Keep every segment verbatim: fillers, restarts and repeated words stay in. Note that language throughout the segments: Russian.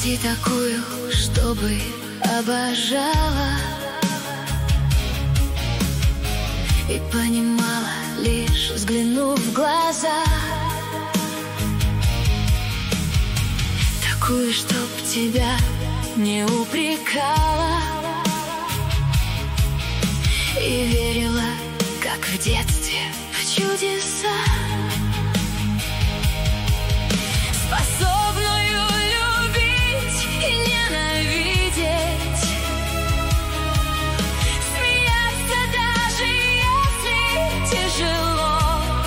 Найти такую, чтобы обожала и понимала, лишь взглянув в глаза. Такую, чтоб тебя не упрекала и верила, как в детстве, в чудеса. Способную любить и ненавидеть, смеяться даже если тяжело.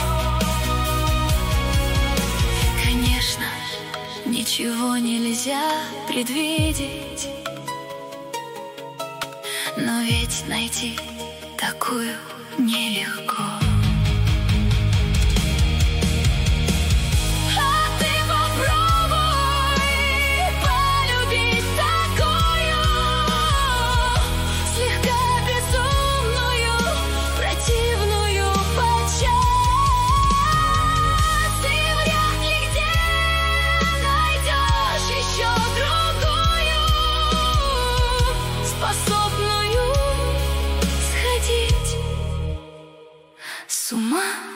Конечно, ничего нельзя предвидеть, но ведь найти такую нелегко. Способную сходить с ума.